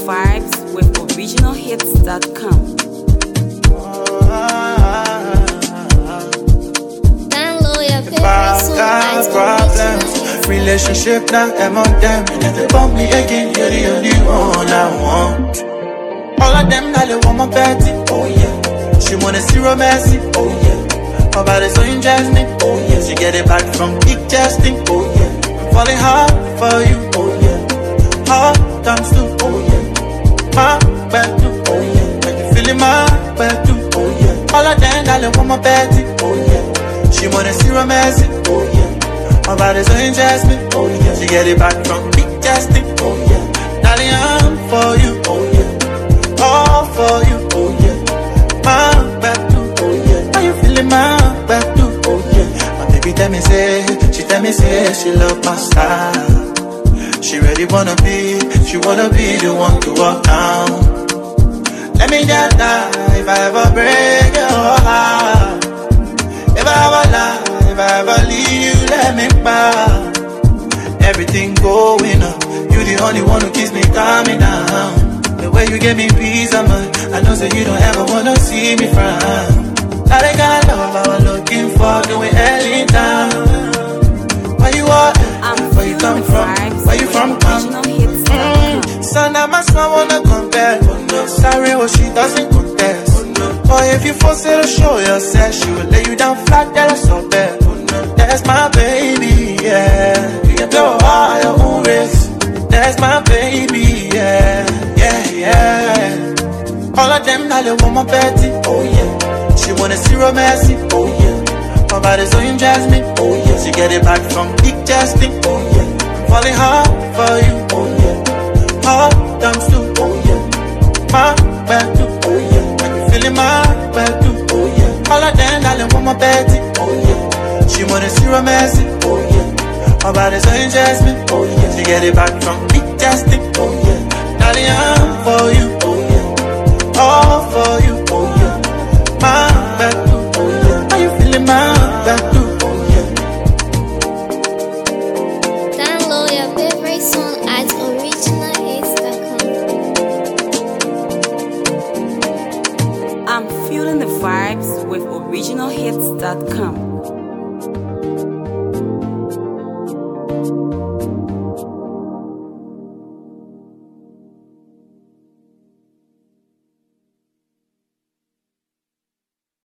vibes with originalhits.com. If I got problems, relationship now I'm on them. And if they bump me again, you're the only one I want. All of them now they want my Betty, oh yeah. She wanna see romancy, oh yeah. Her body so interesting, oh yeah. She get it back from big testing, oh yeah. I'm falling hard for you, oh yeah. Hard times too, oh yeah. My bad too, oh yeah. And you feeling my bad too, oh yeah. All of them now they want my Betty, oh yeah. She wanna see romance, oh yeah. Her body so interesting, oh yeah. She get it back from big testing, oh yeah. Darling, I'm for you, oh yeah. All for you, oh yeah. My back too, oh yeah. Are you feeling my back too, oh yeah. My baby tell me say, she love my style. She really wanna be the one to walk down. Let me just die if I ever break your heart. If I ever lie, if I ever leave you, let me bow. Everything going up, you the only one who keeps me calming down. The way you give me peace of mind, I know that you don't ever wanna see me frown. Now they got love I was looking for, doing early down. Where you are, where you come from, where you from, So now my son wanna compare, sorry what she doesn't contest. Or if you force her to show yourself, she will lay you down flat, that's so bad. That's my baby, yeah. You can blow all your own risk. That's my baby, yeah, yeah, yeah. All of them now they want my Betty, oh yeah. She wanna see romance, oh yeah. Her body so interesting, oh yeah. She get it back from big testing, oh yeah. I'm falling hard for you, oh yeah. Hard times too, oh yeah. My bad too, oh yeah. Feeling my bad too, oh yeah. All of them, darling, want my Betty, oh yeah. She wanna see romance, oh yeah. Her body so interesting, oh yeah. She get it back from big testing, oh yeah. Darling, I'm for you, oh yeah. All